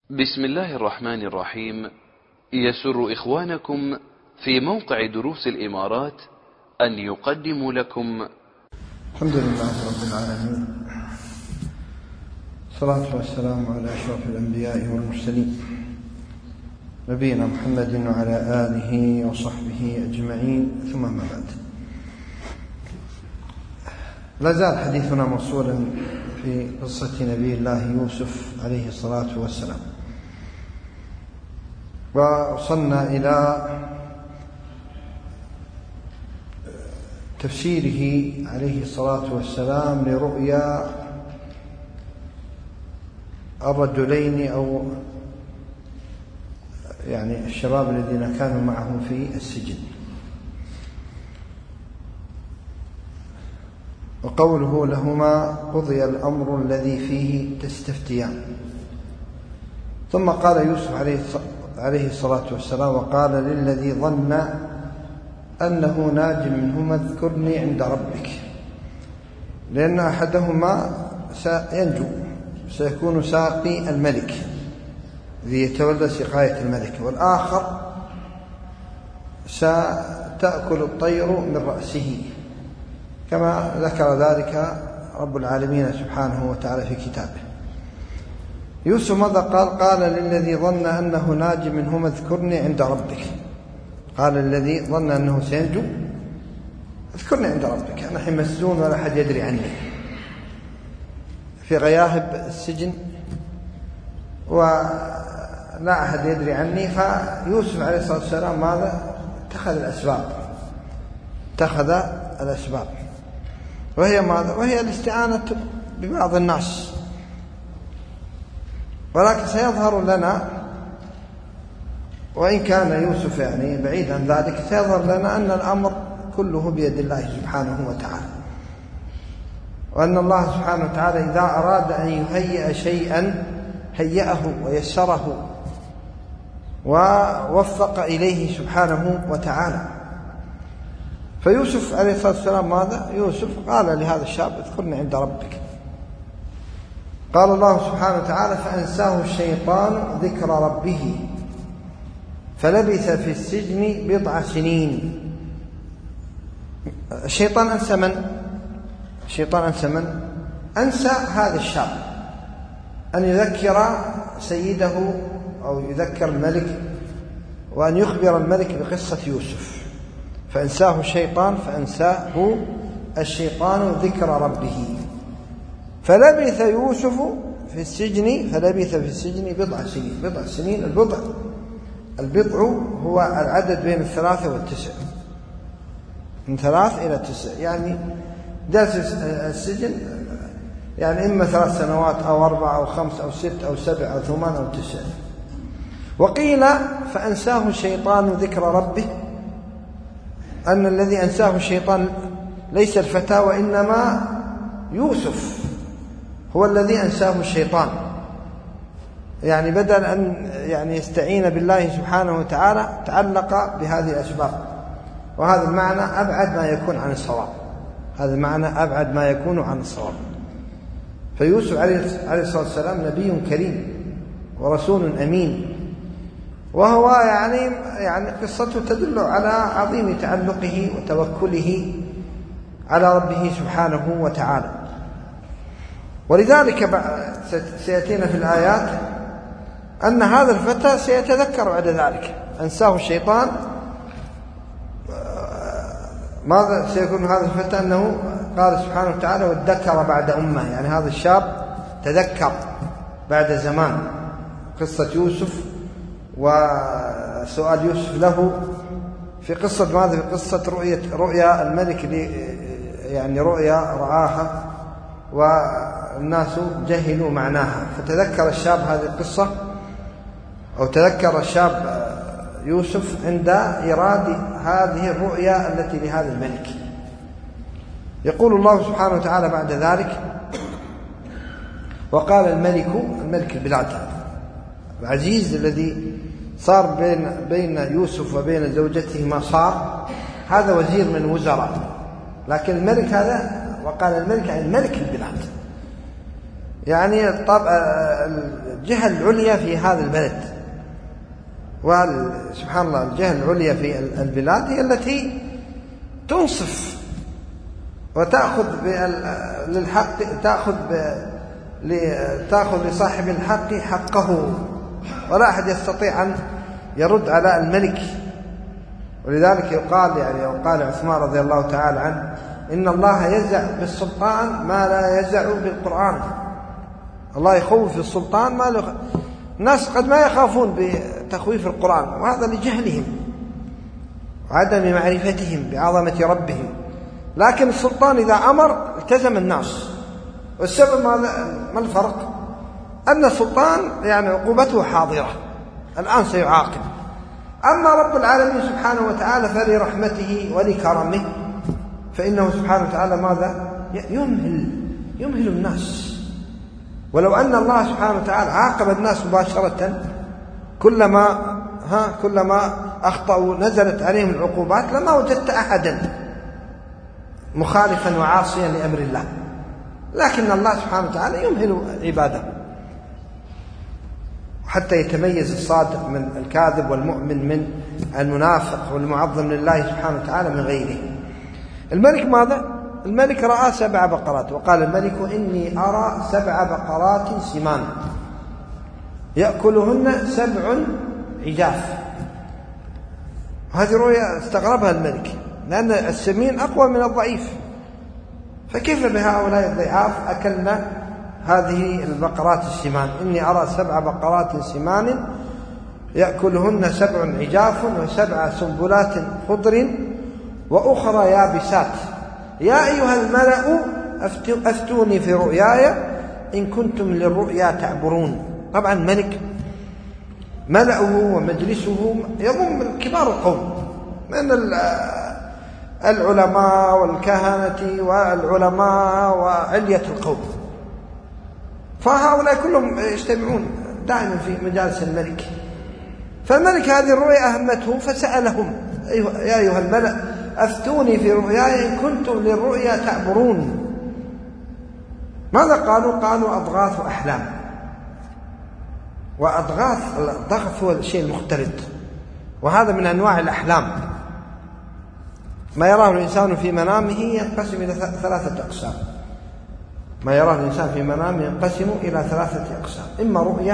بسم الله الرحمن الرحيم. يسر إخوانكم في موقع دروس الإمارات أن يقدموا لكم الحمد لله رب العالمين، الصلاة والسلام على أشرف الأنبياء والمرسلين نبينا محمد وعلى آله وصحبه أجمعين، ثم ما بعد. لا زال حديثنا موصولا في قصة نبي الله يوسف عليه الصلاة والسلام، ووصلنا إلى تفسيره عليه الصلاة والسلام لرؤيا الرجلين أو يعني الشباب الذين كانوا معه في السجن. وقوله لهما قضي الأمر الذي فيه تستفتيان. ثم قال يوسف عليه الصلاة والسلام وقال للذي ظن أنه ناج منهما اذكرني عند ربك، لأن أحدهما سينجو، سيكون ساقي الملك الذي يتولى سقاية الملك، والآخر ستأكل الطير من رأسه، كما ذكر ذلك رب العالمين سبحانه وتعالى في كتابه. يوسف ماذا قال؟ قال للذي ظن أنه ناج منهما اذكرني عند ربك. قال الذي ظن أنه سينجو اذكرني عند ربك، أنا حين مسجون ولا أحد يدري عني في غياهب السجن ولا أحد يدري عني. فيوسف عليه الصلاة والسلام ماذا؟ اتخذ الأسباب، وهي ماذا؟ وهي الاستعانة ببعض الناس. ولكن سيظهر لنا، وإن كان يوسف يعني بعيد عن ذلك، سيظهر لنا أن الأمر كله بيد الله سبحانه وتعالى، وأن الله سبحانه وتعالى إذا أراد أن يهيئ شيئا هيئه ويسره ووفق إليه سبحانه وتعالى. فيوسف عليه الصلاة والسلام ماذا؟ يوسف قال لهذا الشاب اذكرني عند ربك. قال الله سبحانه وتعالى فأنساه الشيطان ذكر ربه فلبث في السجن 10 سنين. الشيطان أنسى من؟ أنسى هذا الشاب أن يذكر سيده أو يذكر الملك، وأن يخبر الملك بقصة يوسف. فأنساه الشيطان ذكر ربه فلبث يوسف في السجن 10 سنين. البضع هو العدد بين 3 و9، من 3 إلى 9، يعني جلس السجن يعني إما 3 سنوات أو 4 أو 5 أو 6 أو 7 أو 8 أو 9. وقيل فأنساه الشيطان ذكر ربه، أن الذي أنساه الشيطان ليس الفتى وإنما يوسف هو الذي أنساه الشيطان، يعني بدل أن يعني يستعين بالله سبحانه وتعالى تعلق بهذه الأسباب. وهذا المعنى أبعد ما يكون عن الصواب. فيوسف عليه الصلاة والسلام نبي كريم ورسول أمين، وهو يعني قصته تدل على عظيم تعلقه وتوكله على ربه سبحانه وتعالى. ولذلك سيأتينا في الآيات أن هذا الفتى سيتذكر بعد ذلك. أنساه الشيطان، ماذا سيكون هذا الفتى؟ أنه قال سبحانه وتعالى وادكر بعد أمة، يعني هذا الشاب تذكر بعد زمان قصة يوسف وسؤال يوسف له في قصة ماذا؟ في قصة رؤيا الملك، يعني رؤيا رآها والناس جهلوا معناها. فتذكر الشاب هذه القصة، أو تذكر الشاب يوسف عند إيراد هذه الرؤيا التي لهذا الملك. يقول الله سبحانه وتعالى بعد ذلك وقال الملك البلاد العزيز الذي صار بين يوسف وبين زوجته ما صار، هذا وزير من الوزراء، لكن الملك هذا، وقال الملك يعني ملك البلاد، يعني الجهة العليا في هذا البلد. وسبحان الله الجهة العليا في البلاد هي التي تنصف وتأخذ للحق، تأخذ لصاحب الحق حقه، ولا أحد يستطيع أن يرد على الملك. ولذلك يقال وقال عثمان رضي الله تعالى عنه إن الله يزع بالسلطان ما لا يزع بالقرآن. الله يخوف السلطان ما له. الناس قد ما يخافون بتخويف القرآن، وهذا لجهلهم وعدم معرفتهم بعظمة ربهم. لكن السلطان إذا أمر التزم الناس. والسبب ما الفرق؟ أن السلطان عقوبته حاضرة، الآن سيعاقب. أما رب العالمين سبحانه وتعالى فلرحمته ولكرمه فإنه سبحانه وتعالى ماذا؟ يمهل الناس. ولو أن الله سبحانه وتعالى عاقب الناس مباشرة كلما أخطأوا نزلت عليهم العقوبات لما وجدت أحدا مخالفا وعاصيا لأمر الله. لكن الله سبحانه وتعالى يمهل عباده حتى يتميز الصادق من الكاذب والمؤمن من المنافق والمعظم لله سبحانه وتعالى من غيره. الملك ماذا؟ الملك رأى 7 بقرات، وقال الملك إني أرى 7 بقرات سمان يأكلهن 7 عجاف. هذه رؤيا استغربها الملك، لأن السمين أقوى من الضعيف، فكيف بهؤلاء الضعاف أكلنا هذه البقرات السمان؟ إني أرى 7 بقرات سمان يأكلهن 7 عجاف و7 سنبلات خضر وأخرى يابسات يا أيها الملأ أفتوني في رؤياي إن كنتم للرؤيا تعبرون. طبعا الملك ملأه ومجلسه يضم كبار القوم من العلماء والكهنة والعلماء وعلية القوم، فهؤلاء كلهم يجتمعون دائما في مجالس الملك. فالملك هذه الرؤيا أهمته فسألهم يا أيها الملأ أفتوني في رؤياي إن كنتم للرؤيا تعبرون. ماذا قالوا؟ قالوا أضغاث أحلام. وأضغاث الضغط هو الشيء المختلط، وهذا من أنواع الأحلام. ما يراه الإنسان في منامه ينقسم إلى 3 أقسام. ما يراه الإنسان في منامه ينقسم إلى 3 أقسام: إما رؤيا،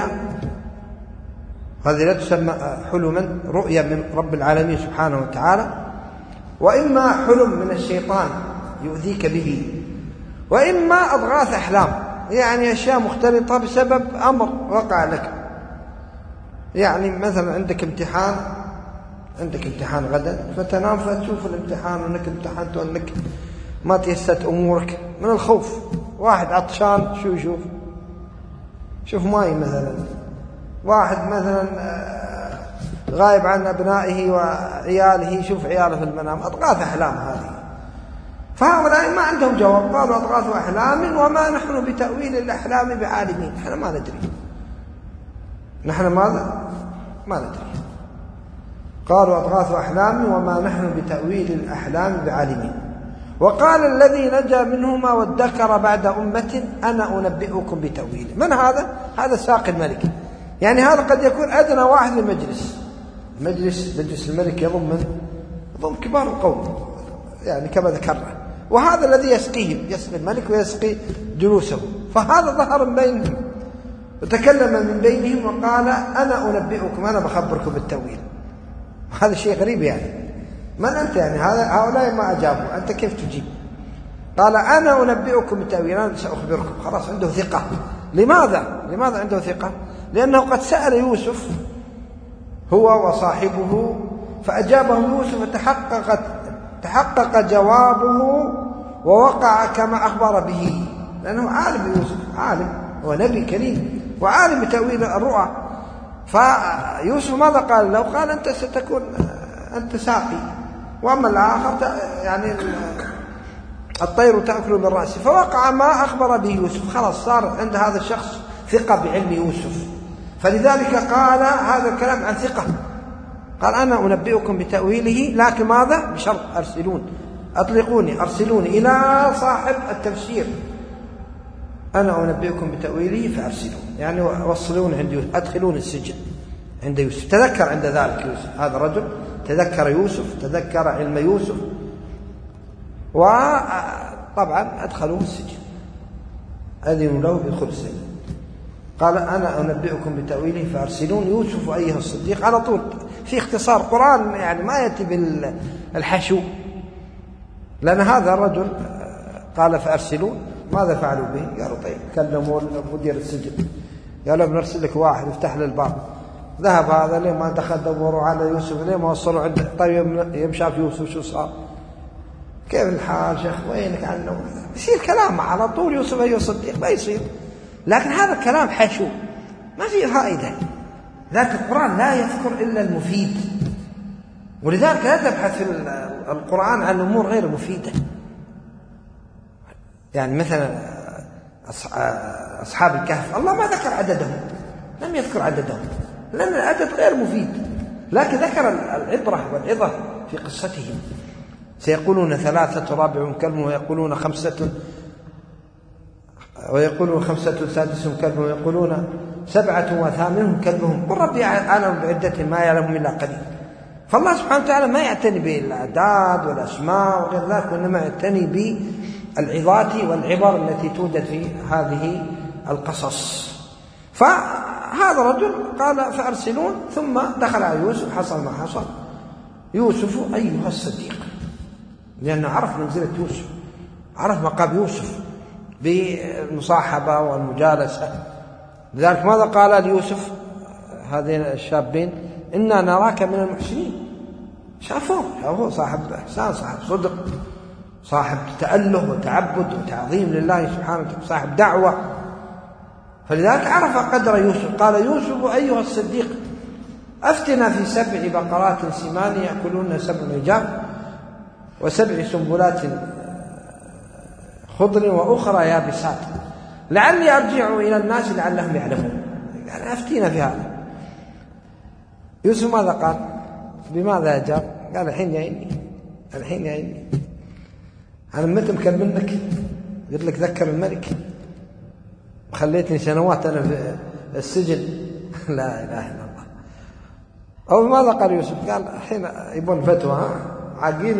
هذه لا تسمى حلما، رؤيا من رب العالمين سبحانه وتعالى، وإما حلم من الشيطان يؤذيك به، وإما أضغاث أحلام، يعني أشياء مختلطة بسبب أمر وقع لك. يعني مثلا عندك امتحان غدا، فتنام فتشوف الامتحان وأنك امتحنت وأنك ما تيسرت أمورك من الخوف. واحد عطشان شو شوف ماي مثلا. واحد مثلا غايب عن أبنائه وعياله، شوف عياله في المنام. أضغاث أحلام هذه. فهؤلاء ما عندهم جواب، قالوا أضغاث أحلام وما نحن بتأويل الأحلام بعالمين. نحن ما ندري. نحن ماذا؟ ما ندري. قالوا أضغاث أحلام وما نحن بتأويل الأحلام بعالمين. وقال الذي نجا منهما وادكر بعد أمة أنا أنبئكم بتأويله. من هذا؟ هذا ساقي الملك. يعني هذا قد يكون أدنى واحد للمجلس. مجلس الملك يضم كبار القوم، يعني كما ذكرنا. وهذا الذي يسقي الملك ويسقي جلوسه. فهذا ظهر من بينهم وتكلم من بينهم وقال أنا أنبئكم، أنا بخبركم بالتأويل. هذا شيء غريب. يعني من أنت؟ يعني هؤلاء ما أجابوا، أنت كيف تجيب؟ قال أنا أنبئكم بالتأويل، أنا سأخبركم. خلاص عنده ثقة. لماذا عنده ثقة؟ لأنه قد سأل يوسف هو وصاحبه فأجابه يوسف فتحقق جوابه ووقع كما أخبر به، لأنه عالم. يوسف عالم، هو نبي كريم وعالم بتأويل الرؤى. فيوسف ماذا قال له؟ قال أنت ستكون أنت ساقي، وأما الآخر يعني الطير تأكل من رأسه. فوقع ما أخبر به يوسف. خلاص صار عند هذا الشخص ثقة بعلم يوسف، فلذلك قال هذا الكلام عن ثقة. قال أنا أنبئكم بتأويله، لكن ماذا؟ بشرط أرسلوني إلى صاحب التفسير. أنا أنبئكم بتأويله فأرسلون، يعني وصلون عند يوسف، أدخلون السجن عند يوسف. تذكر عند ذلك يوسف، هذا الرجل تذكر يوسف، تذكر علم يوسف، وطبعا أدخلوه السجن، أذنوا له بدخول السجن. قال أنا أنبئكم بتأويله فأرسلون يوسف أيها الصديق، على طول في اختصار قرآن، يعني ما يأتي بالحشو، لأن هذا الرجل قال فأرسلون. ماذا فعلوا به؟ قالوا طيب، كلموا مدير السجن، قالوا بنرسل لك واحد يفتح له الباب. ذهب هذا ليه ما دخل دوروا على يوسف، ليه ما وصلوا عنده؟ طيب يمشاف يوسف شو صار؟ كيف الحال شيخ؟ وينك عنه؟ يصير كلام على طول يوسف أيها الصديق، ما يصير. لكن هذا الكلام حشو ما فيه فائدة، لكن القرآن لا يذكر إلا المفيد، ولذلك لا تبحث في القرآن عن الأمور غير المفيدة. يعني مثلا أصحاب الكهف الله ما ذكر عددهم، لم يذكر عددهم لأن العدد غير مفيد، لكن ذكر العبرة والعظة في قصتهم. سيقولون 3 رابعهم كلبهم، ويقولون 5 سادسهم كلبهم، ويقولون 7 وثامنهم كلبهم، قل ربي أعلم بعدتهم ما يعلمهم إلا قليل. فالله سبحانه وتعالى ما يعتني بالأعداد والأسماء وغير ذلك، وإنما يعتني بالعظات والعبر التي توجد في هذه القصص. فهذا رجل قال فأرسلون، ثم دخل على يوسف، حصل ما حصل. يوسف أيها الصديق، لأنه عرف منزلة يوسف، عرف مقام يوسف بالمصاحبة والمجالسة. لذلك ماذا قال ليوسف هذين الشابين؟ إنا نراك من المحسنين. شافوه صاحب إحسان، صاحب صدق، صاحب تأله وتعبد وتعظيم لله سبحانه وتعالى، صاحب دعوة. فلذلك عرف قدر يوسف. قال يوسف أيها الصديق أفتنا في 7 بقرات سمان يأكلون 7 عجاف و7 سنبلات خضر وأخرى يابسات لعلي أرجع إلى الناس لعلهم يعلمون. يعني أفتينا في هذا. يوسف ماذا قال؟ بماذا أجاب؟ قال الحين يا إني أنا متى مكلمنك؟ قلت لك ذكر الملك، خليتني سنوات أنا في السجن. لا إله إلا الله. أو ماذا قال يوسف؟ قال الحين يبون فتوى، عاقيني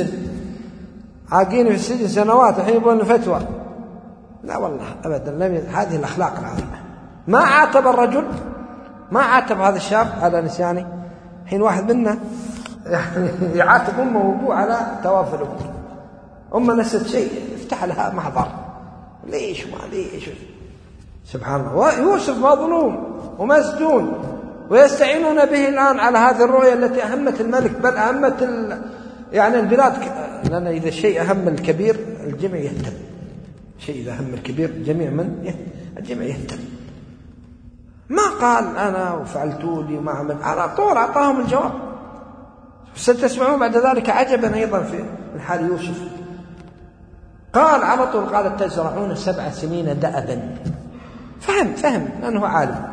في السجن سنوات، الحين يبون فتوى. لا والله أبدا، هذه الأخلاق العظيمة. ما عاتب الرجل، ما عاتب هذا الشاب على نسيانه. حين واحد منا يعني يعاتب أمه وأبوه على توافل أمه نسيت شيء، افتح لها محضر، ليش سبحان الله. ويوسف مظلوم ومسجون، ويستعينون به الآن على هذه الرؤية التي أهمت الملك، بل أهمت يعني البلاد، لأن إذا الشيء أهم الكبير الجميع يهتم. شيء إذا أهم الكبير الجميع يهتم. ما قال أنا وفعلتوا لي وما عمل، على طول أعطاهم الجواب. ستسمعون بعد ذلك عجبا أيضا في حال يوسف. قال على طول، قال تزرعون 7 سنين دأبا. فهم لأنه عالم.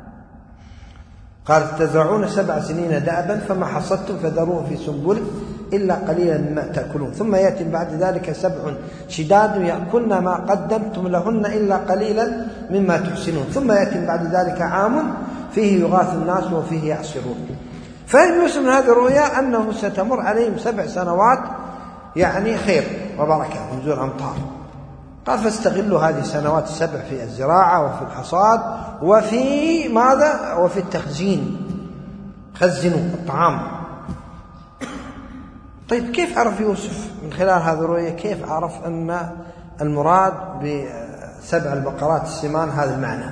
قال تزرعون 7 سنين دأبا فما حصدتم فذروه في سنبله إلا قليلا مما تأكلون ثم يأتي بعد ذلك 7 شداد يأكلن ما قدمتم لهن إلا قليلا مما تحسنون ثم يأتي بعد ذلك عام فيه يغاث الناس وفيه يعصرون. فهم يوسف من هذه الرؤيا أنه ستمر عليهم 7 سنوات يعني خير وبركة ونزول أمطار. قال فاستغلوا هذه السنوات 7 في الزراعة وفي الحصاد وفي ماذا؟ وفي التخزين، خزنوا الطعام. طيب كيف عرف يوسف من خلال هذه الرؤيا، كيف عرف أن المراد ب7 البقرات السمان هذا المعنى؟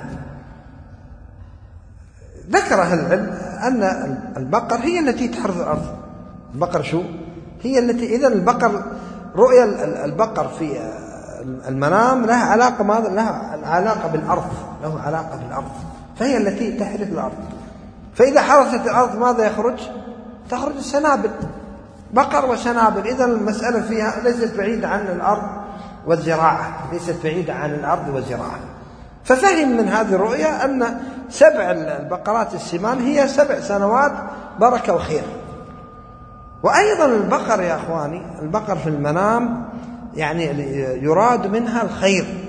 ذكر أهل العلم أن البقر هي التي تحرث الأرض. البقر شو؟ هي التي، إذن البقر، رؤيا البقر في المنام لها علاقة ماذا؟ لها علاقة بالأرض، له علاقة بالأرض، فهي التي تحرث الأرض. فإذا حرثت الأرض ماذا يخرج؟ تخرج السنابل، بقر وسنابل. إذن المسألة فيها ليست بعيدة عن الأرض والزراعة، ليست بعيدة عن الأرض والزراعة. ففهم من هذه الرؤيا أن 7 البقرات السمان هي 7 سنوات بركة وخير. وأيضا البقر يا أخواني، البقر في المنام يعني يراد منها الخير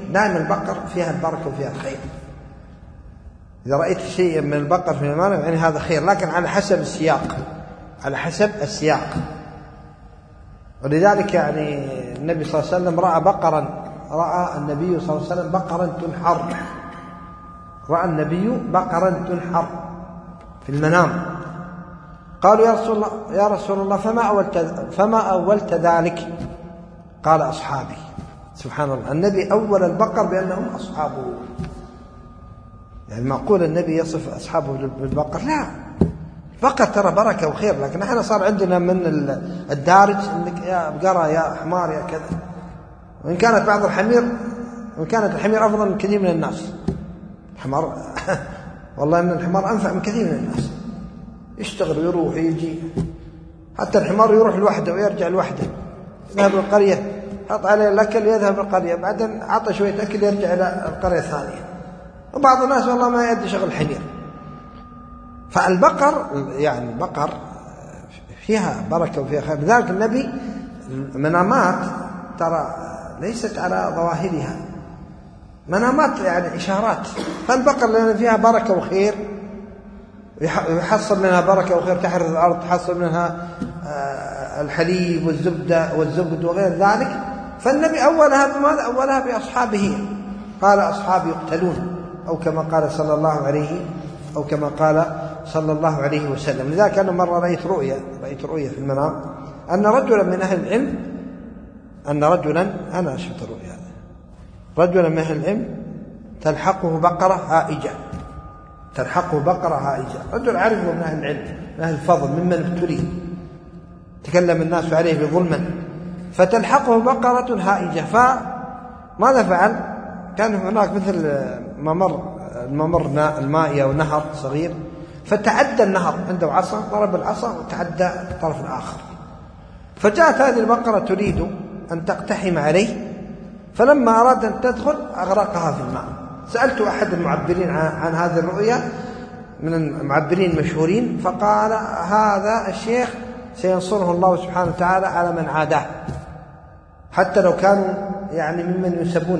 دائما البقر فيها البركة وفيها الخير. إذا رأيت شيء من البقر في المال يعني هذا خير، لكن على حسب السياق، على حسب السياق. ولذلك يعني النبي صلى الله عليه وسلم رأى النبي صلى الله عليه وسلم بقرا تنحر، رأى النبي بقرا تنحر في المنام. قالوا يا رسول الله فما أولت ذلك؟ قال أصحابي. سبحان الله، النبي أول البقر بأنهم أصحابه. يعني معقول النبي يصف أصحابه بالبقر؟ لا، البقر ترى بركة وخير، لكن احنا صار عندنا من الدارج انك يا بقرة يا حمار يا كذا. وإن كانت بعض الحمير، وإن كانت الحمير أفضل من كثير من الناس. الحمار والله إن الحمار أنفع من كثير من الناس، يشتغل ويروح ويجي. حتى الحمار يروح لوحده ويرجع لوحده، يذهب للقرية حط عليه الأكل يذهب للقرية، بعدين عطى شوية أكل يرجع إلى القرية الثانية. وبعض الناس والله ما يدري شغل الحمير. فالبقر يعني البقر فيها بركة وفيها خير. لذلك النبي منامات ترى ليست على ظواهرها، منامات يعني إشارات. فالبقر لأن فيها بركة وخير، يحصل منها بركة وخير، تحرث الأرض، تحصل منها الحليب والزبدة والزبد وغير ذلك. فالنبي أولها بماذا؟ أولها بأصحابه. قال أصحابي يقتلون، أو كما قال صلى الله عليه وسلم. لذلك أنا مرة رأيت رؤيا في المنام أن رجلا من أهل العلم، أنا شفت الرؤيا، رجلا من أهل العلم تلحقه بقرة هائجة، رجل عرفه من أهل العلم من أهل الفضل ممن ابتلي تكلم الناس عليه بظلما، فتلحقه بقرة هائجة. فماذا فعل؟ كان هناك مثل ممر المائي أو نهر صغير، فتعدى النهر، عنده عصا ضرب العصا وتعدى الطرف الآخر. فجاءت هذه البقرة تريد أن تقتحم عليه، فلما أراد أن تدخل أغرقها في الماء. سألت أحد المعبرين عن هذه الرؤيا من المعبرين المشهورين، فقال هذا الشيخ سينصره الله سبحانه وتعالى على من عاداه، حتى لو كانوا يعني ممن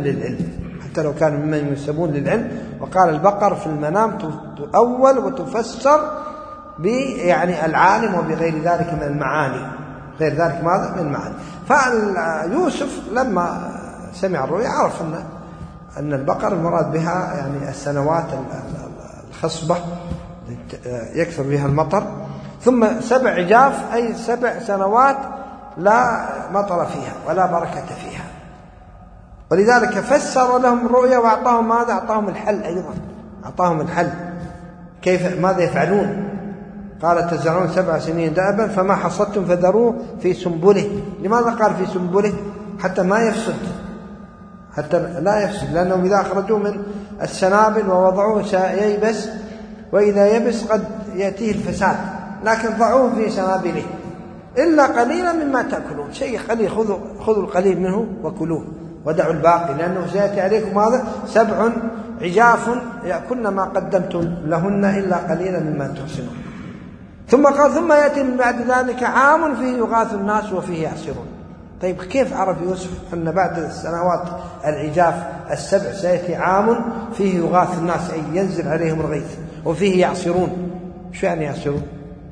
ينسبون للعلم. وقال البقر في المنام تؤول وتفسر يعني العالم وبغير ذلك من المعاني، غير ذلك ماذا من المعاني. فيوسف لما سمع الرؤيا عرف أن البقر المراد بها يعني السنوات الخصبة يكثر بها المطر، ثم 7 عجاف أي 7 سنوات لا مطر فيها ولا بركة فيها. ولذلك فسر لهم الرؤيا وأعطاهم ماذا؟ أعطاهم الحل أيضا، أعطاهم الحل كيف ماذا يفعلون. قال تزرعون 7 سنين دأبا فما حصدتم فذروه في سنبله. لماذا قال في سنبله؟ حتى ما يفسد، حتى لا يفسد، لأنهم إذا أخرجوه من السنابل ووضعوه سييبس، وإذا يبس قد يأتيه الفساد، لكن ضعوه في سنابله إلا قليلا مما تأكلون، شيء قليل، خذوا القليل منه وكلوه ودعوا الباقي، لأنه سيأتي عليكم ماذا؟ 7 عجاف يأكلن ما قدمتم لهن إلا قليلا مما تحسنون. ثم قال ثم يأتي من بعد ذلك عام فيه يغاث الناس وفيه يعصرون. طيب كيف عرف يوسف أن بعد السنوات العجاف 7 سيأتي عام فيه يغاث الناس، أي ينزل عليهم الغيث، وفيه يعصرون؟ شو يعني يعصرون؟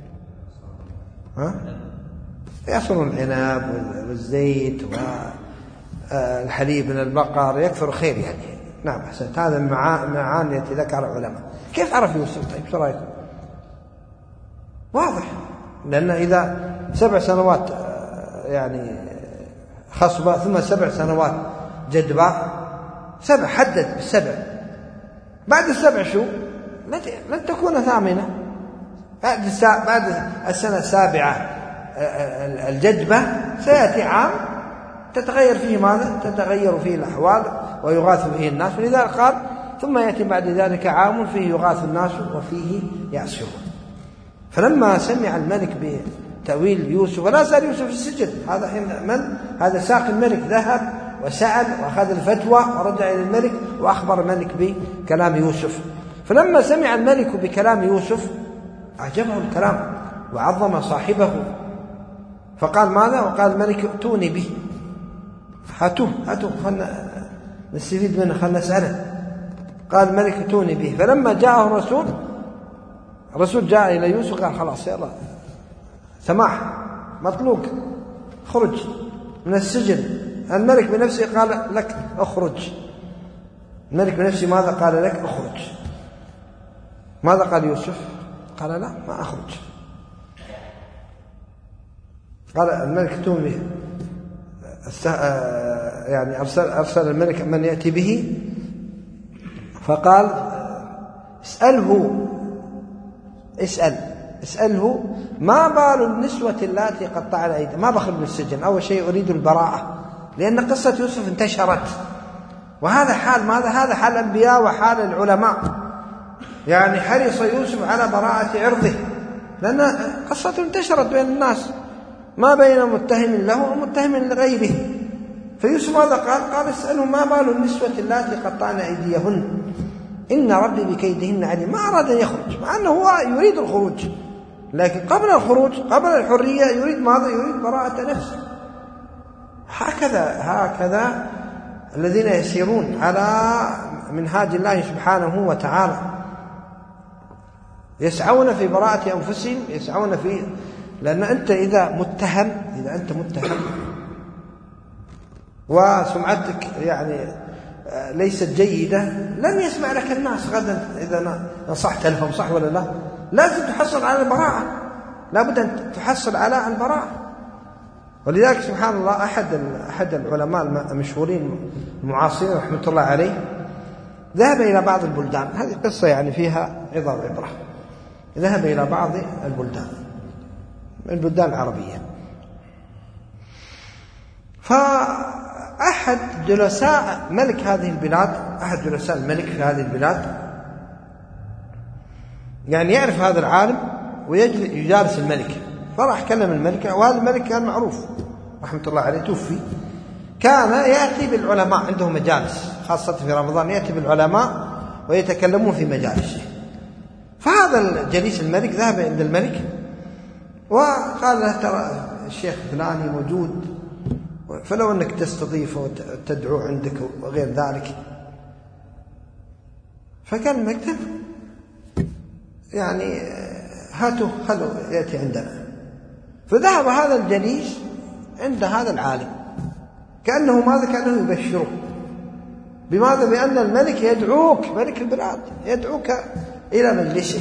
يعصرون العنب والزيت والحليب من البقر، يكثر خير يعني. نعم أحسنت، هذا المعاني التي ذكر العلماء. كيف عرف يوسف؟ طيب شو رأيكم؟ واضح، لأن إذا 7 سنوات يعني خصبة ثم 7 سنوات جدبة، 7 حدد ب7، بعد 7 شو؟ لن تكون 8. بعد السنة 7 الجدبة سيأتي عام تتغير فيه ماذا؟ تتغير فيه الأحوال ويغاث فيه الناس. ولذلك قال ثم يأتي بعد ذلك عام فيه يغاث الناس وفيه يعصرون. فلما سمع الملك بتأويل يوسف، ولا زال يوسف في السجن، هذا حين من؟ هذا ساق الملك، ذهب وسأل وأخذ الفتوى ورجع إلى الملك وأخبر الملك بكلام يوسف. فلما سمع الملك بكلام يوسف أعجبه الكلام وعظم صاحبه، فقال ماذا؟ وقال الملك ائتوني به، هاتوه نستفيد منه، خلنا نسأله. قال الملك ائتوني به. فلما جاءه الرسول جاء إلى يوسف قال خلاص يلا سماح مطلوق اخرج من السجن. الملك بنفسه قال لك اخرج. الملك بنفسه ماذا قال لك؟ اخرج. ماذا قال يوسف؟ قال لا ما أخرج. قال الملك ائتوني به، يعني أرسل الملك من يأتي به، فقال اسأله ما بال النسوة اللاتي قطعن أيديهن. ما بخرج من السجن، أول شيء أريد البراءة، لأن قصة يوسف انتشرت، وهذا حال ماذا؟ هذا حال الأنبياء وحال العلماء. يعني حرص يوسف على براءة عرضه، لأن قصة انتشرت بين الناس ما بين متهم له ومتهم لغيره. فيوسف ماذا قال؟ قال اسألوا ما بال النسوة اللاتي قطعن أيديهن إن ربي بكيدهن عليم. ما أراد أن يخرج، مع أنه هو يريد الخروج، لكن قبل الخروج قبل الحرية يريد ماذا؟ يريد براءة نفسه. هكذا الذين يسيرون على منهاج الله سبحانه وتعالى يسعون في براءة أنفسهم، يسعون في، لأن أنت إذا أنت متهم وسمعتك يعني ليست جيدة لن يسمع لك الناس غدا إذا نصحت لهم، صح ولا لا؟ لازم تحصل على البراءة، لابد أن تحصل على البراءة. ولذلك سبحان الله أحد العلماء المشهورين المعاصرين رحمة الله عليه ذهب إلى بعض البلدان، هذه قصة يعني فيها عظة وعبرة. ذهب إلى بعض البلدان العربية، فأحد جلساء ملك هذه البلاد، أحد جلساء الملك في هذه البلاد يعني يعرف هذا العالم ويجالس الملك، فراح كلم الملك. وهذا الملك كان معروف رحمة الله عليه، توفي. كان يأتي بالعلماء، عنده مجالس خاصة في رمضان، يأتي بالعلماء ويتكلمون في مجالسه. فهذا الجليس الملك ذهب عند الملك وقال له ترى الشيخ فلاني موجود، فلو أنك تستضيفه وتدعو عندك وغير ذلك. فكان المكتب يعني هاتوا خلوا يأتي عندنا. فذهب هذا الجليس عند هذا العالم كأنه ماذا؟ كأنه يبشره. بماذا؟ بأن الملك يدعوك، ملك البلاد يدعوك إلى مجلسه.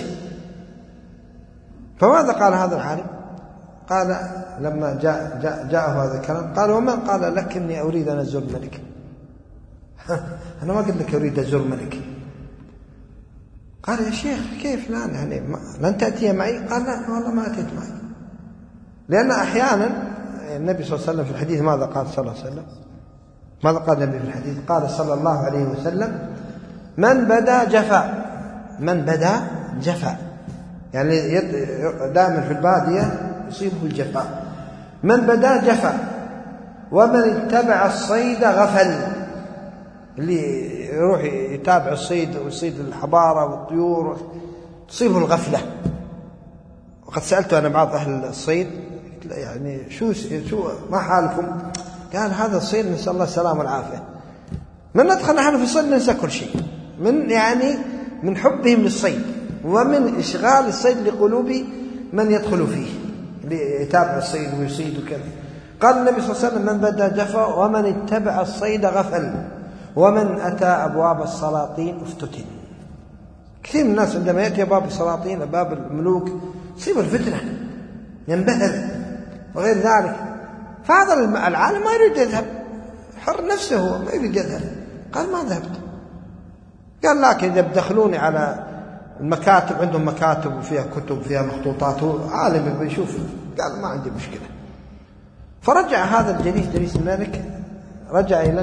فماذا قال هذا العالم؟ قال لما جاءه هذا الكلام قال ومن قال لك إني أريد أن أزور الملك؟ أنا ما قلت لك أريد أزور الملك. قال يا شيخ كيف لا يعني لن تأتي معي؟ قال لا والله ما أتيت معي. لأن أحيانا النبي صلى الله عليه وسلم في الحديث ماذا قال صلى الله عليه وسلم؟ ماذا قال النبي في الحديث؟ قال صلى الله عليه وسلم من بدا جفا. من بدا جفا يعني دائما في البادية يصيبه الجفاء. من بدا جفا ومن اتبع الصيد غفل. اللي يروح يتابع الصيد ويصيد الحبارة والطيور تصيبه الغفلة. وقد سألت أنا بعض أهل الصيد يعني شو ما حالكم؟ قال هذا الصيد نسأل الله السلامة والعافية، من ندخل نحن في الصيد ننسى كل شيء، من حبهم للصيد ومن إشغال الصيد لقلوب من يدخل فيه ليتابع الصيد ويصيد وكذا. قال النبي صلى الله عليه وسلم من بدا جفا ومن اتبع الصيد غفل ومن أتى أبواب السلاطين افتتن. كثير من الناس عندما يأتي أبواب السلاطين أبواب الملوك تصيب الفتنة، ينبهر وغير ذلك. فهذا العالم ما يريد يذهب، حر نفسه ما يريد يذهب. قال ما ذهبت. قال لكن إذا بدخلوني على المكاتب، عندهم مكاتب وفيها كتب فيها مخطوطات، عالم بيشوف. قال ما عندي مشكلة. فرجع هذا الجليس جليس الملك، رجع إلى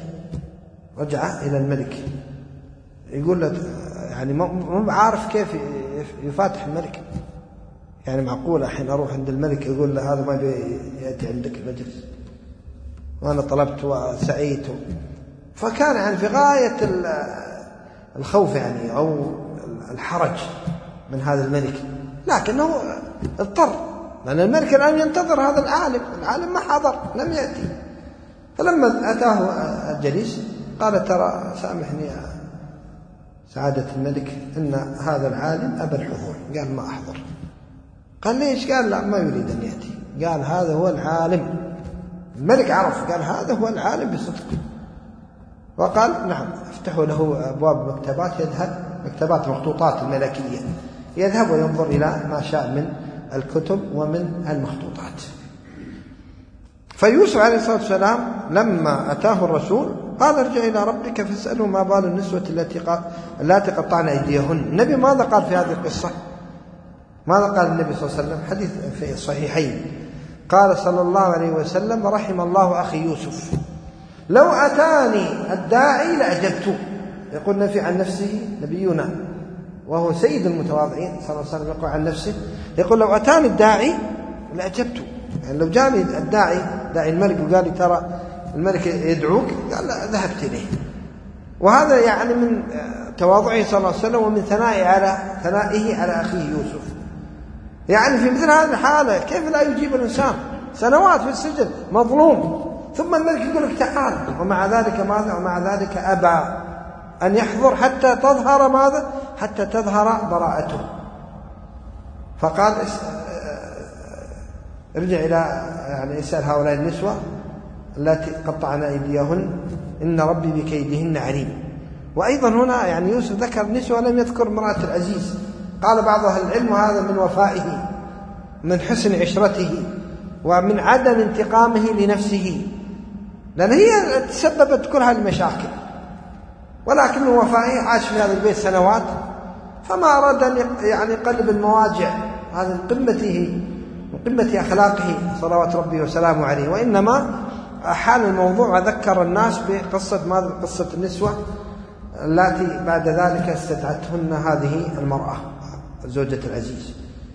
الملك يقول له يعني مو عارف كيف يفاتح الملك. يعني معقولة حين أروح عند الملك يقول له هذا ما يأتي عندك المجلس وأنا طلبت وسعيت. فكان يعني في غاية الخوف يعني أو الحرج من هذا الملك، لكنه اضطر لأن الملك الآن ينتظر هذا العالم ما حضر لم يأتي. فلما أتاه الجليس قال ترى سامحني يا سعادة الملك إن هذا العالم أبى الحضور. قال ما أحضر. قال ليش؟ قال لا ما يريد أن يأتي. قال هذا هو العالم. الملك عرف، قال هذا هو العالم بصدق. وقال نعم افتحوا له أبواب مكتبات، يذهب مكتبات مخطوطات الملكية، يذهب وينظر إلى ما شاء من الكتب ومن المخطوطات. فيوسف عليه الصلاة والسلام لما أتاه الرسول قال ارجع إلى ربك فاسأله ما بال النسوة التي قطعن أيديهن. النبي ماذا قال في هذه القصة؟ ماذا قال النبي صلى الله عليه وسلم؟ حديث في الصحيحين، قال صلى الله عليه وسلم رحم الله أخي يوسف لو أتاني الداعي لأجبته. يقول النبي عن نفسه نبينا وهو سيد المتواضعين صلى الله عليه وسلم يقول عن نفسه، يقول لو أتاني الداعي لأجبته. يعني لو جاني الداعي داعي الملك وقال لي ترى الملك يدعوك، قال لا ذهبت إليه. وهذا يعني من تواضعه صلى الله عليه وسلم ومن ثنائه على أخيه يوسف. يعني في مثل هذه الحالة كيف لا يجيب الإنسان؟ سنوات في السجن مظلوم، ثم الملك يقول لك تعال، ومع ذلك ماذا؟ ومع ذلك أبى أن يحضر حتى تظهر ماذا؟ حتى تظهر براءته. فقال ارجع إلى يعني اسأل هؤلاء النسوة التي قطعن أيديهن إن ربي بكيدهن عليم. وأيضا هنا يعني يوسف ذكر النسوة لم يذكر امرأة العزيز. قال بعض أهل العلم هذا من وفائه، من حسن عشرته، ومن عدم انتقامه لنفسه، لأن هي تسببت كل هذه المشاكل، ولكن من وفائه عاش في هذا البيت سنوات فما أراد أن يعني يقلب المواجع. هذا من قمة أخلاقه صلوات ربي وسلامه عليه. وإنما حال الموضوع وذكر الناس بقصة ماذا؟ قصة النسوة التي بعد ذلك استدعتهن هذه المرأة زوجة العزيز.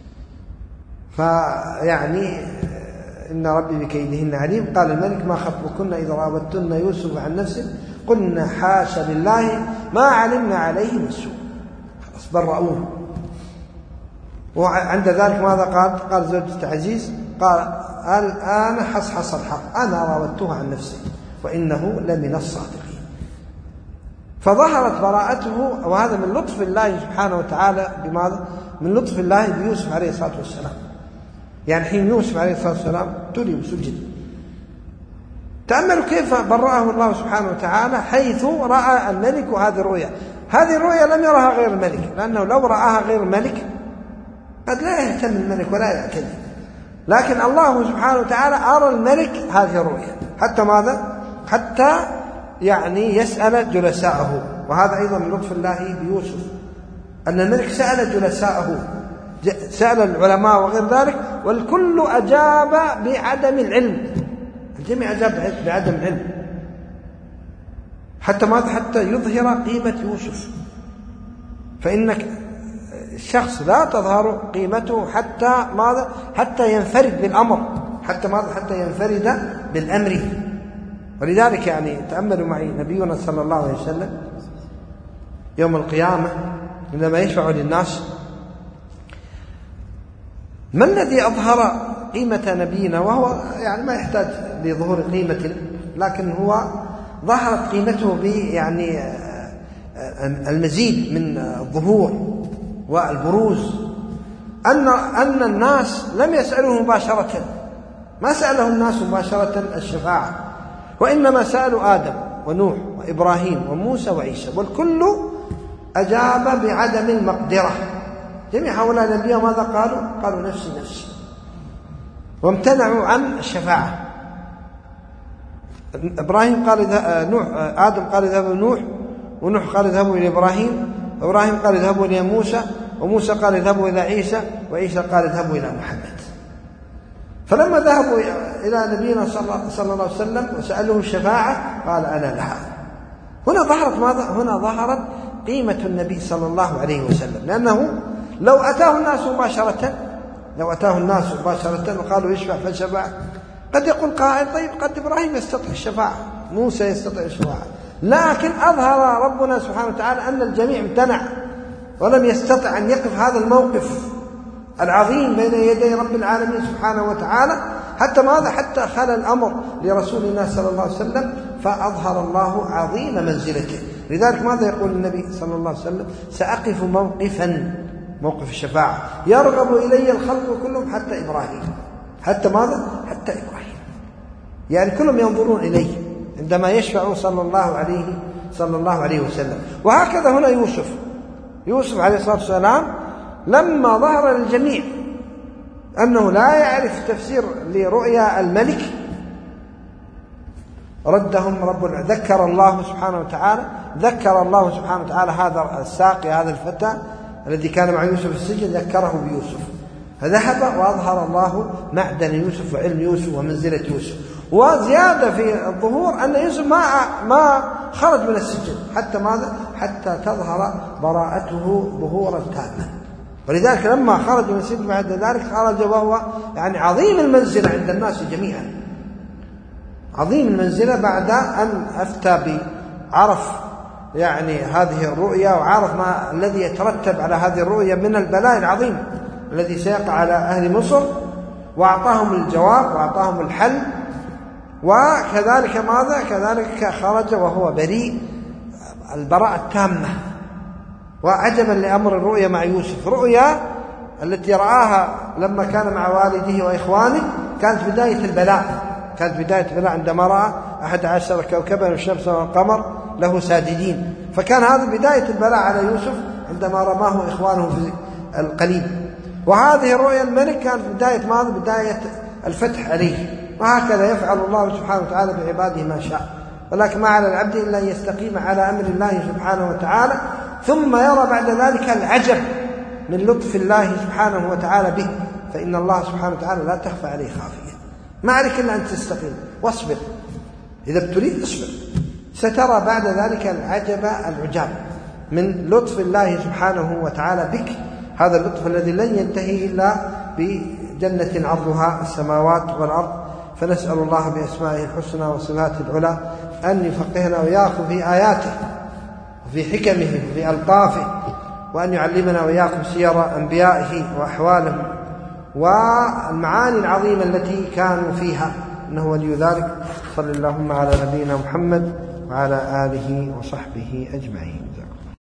فيعني إن ربي بكيدهن عليم. قال الملك ما خطبكن إذا راودتن يوسف عن نفسه قلنا حاشا لله ما علمنا عليه من سوء. خلاص برؤوه. وعند ذلك ماذا قال؟ قال زوجة العزيز قال الآن حصحص الحق أنا راودته عن نفسه وإنه لمن الصادقين. فظهرت براءته، وهذا من لطف الله سبحانه وتعالى. بماذا؟ من لطف الله بيوسف عليه الصلاة والسلام. يعني حين يوسف عليه الصلاة والسلام تري وسجد، تأملوا كيف برأه الله سبحانه وتعالى، حيث رأى الملك هذه الرؤيا. هذه الرؤيا لم يرها غير الملك، لأنه لو رآها غير الملك قد لا يهتم الملك ولا يعتني، لكن الله سبحانه وتعالى أرى الملك هذه الرؤيا حتى ماذا؟ حتى يعني يسأل جلساءه. وهذا أيضا من لطف الله بيوسف أن الملك سأل جلساءه، سأل العلماء وغير ذلك، والكل أجاب بعدم العلم. الجميع أجاب بعدم العلم حتى ماذا؟ حتى يظهر قيمة يوسف. فإنك الشخص لا تظهر قيمته حتى ماذا؟ حتى ينفرد بالأمر، حتى ماذا؟ حتى ينفرد بالأمر. ولذلك يعني تأملوا معي نبينا صلى الله عليه وسلم يوم القيامة عندما يشفع للناس، ما الذي أظهر قيمة نبينا؟ وهو يعني ما يحتاج لظهور قيمة، لكن هو ظهرت قيمته يعني المزيد من الظهور والبروز. أن الناس لم يسألوه مباشرة، ما سأله الناس مباشرة الشفاعة، وإنما سألوا آدم ونوح وإبراهيم وموسى وعيسى، والكل أجاب بعدم المقدرة. جميع هؤلاء الأنبياء ماذا قالوا؟ قالوا نفسي نفسي، وامتنعوا عن الشفاعة. إبراهيم قال نوح، آدم قال اذهبوا نوح، ونوح قال اذهبوا إلى إبراهيم، وإبراهيم قال اذهبوا إلى موسى، وموسى قال اذهبوا إلى عيسى، وعيسى قال اذهبوا إلى محمد. فلما ذهبوا إلى نبينا صلى الله عليه وسلم وسألوه الشفاعة قال أنا لها. هنا ظهرت ماذا؟ هنا ظهرت قيمة النبي صلى الله عليه وسلم، لأنه لو أتاه الناس مباشرة وقالوا يشفع فشفع، قد يقول قائل طيب قد إبراهيم يستطيع الشفاعة، موسى يستطيع الشفاعة، لكن أظهر ربنا سبحانه وتعالى أن الجميع امتنع ولم يستطع أن يقف هذا الموقف العظيم بين يدي رب العالمين سبحانه وتعالى، حتى ماذا؟ حتى خلى الأمر لرسول الله صلى الله عليه وسلم فأظهر الله عظيم منزلته. لذلك ماذا يقول النبي صلى الله عليه وسلم؟ سأقف موقفا، موقف الشفاعة، يرغب إلي الخلق كلهم حتى إبراهيم. حتى ماذا؟ حتى إبراهيم، يعني كلهم ينظرون إليه عندما يشفع صلى الله عليه وسلم. وهكذا هنا يوسف عليه الصلاة والسلام لما ظهر للجميع أنه لا يعرف تفسير لرؤيا الملك ردهم ذكر الله سبحانه وتعالى هذا الساقي، هذا الفتى الذي كان مع يوسف في السجن، ذكره بيوسف، فذهب وأظهر الله معدن يوسف وعلم يوسف ومنزلة يوسف. وزيادة في الظهور أن يوسف ما خرج من السجن حتى ماذا؟ حتى تظهر براءته ظهورا تاما. ولذلك لما خرج من السجن بعد ذلك خرج وهو يعني عظيم المنزلة عند الناس جميعا، عظيم المنزلة، بعد أن أفتى بعرف يعني هذه الرؤيا، وعرف ما الذي يترتب على هذه الرؤيا من البلاء العظيم الذي سيقع على أهل مصر، وأعطاهم الجواب وأعطاهم الحل. وكذلك ماذا؟ كذلك خرج وهو بريء البراءة التامة. وعجبا لأمر الرؤيا مع يوسف، رؤيا التي رآها لما كان مع والده وإخوانه كانت بداية البلاء عندما رأى 11 كوكبا والشمس والقمر له ساجدين، فكان هذا بداية البلاء على يوسف عندما رماه إخوانه في القليب. وهذه الرؤيا الملك كانت بداية ماذا؟ بداية الفتح عليه. وهكذا يفعل الله سبحانه وتعالى بعباده ما شاء، ولكن ما على العبد إلا أن يستقيم على أمر الله سبحانه وتعالى، ثم يرى بعد ذلك العجب من لطف الله سبحانه وتعالى به، فإن الله سبحانه وتعالى لا تخفى عليه خافية. ما عليك إلا أن تستقيم واصبر، إذا ابتليت اصبر، سترى بعد ذلك العجاب من لطف الله سبحانه وتعالى بك، هذا اللطف الذي لن ينتهي إلا بجنة عرضها السماوات والأرض. فنسأل الله بأسمائه الحسنى وصفاته العلى أن يفقهنا وإياكم في آياته وفي حكمه وفي ألطافه، وأن يعلمنا وإياكم سير أنبيائه وأحوالهم والمعاني العظيمة التي كانوا فيها، إنه ولي ذلك. صلى اللهم على نبينا محمد وعلى آله وصحبه أجمعين.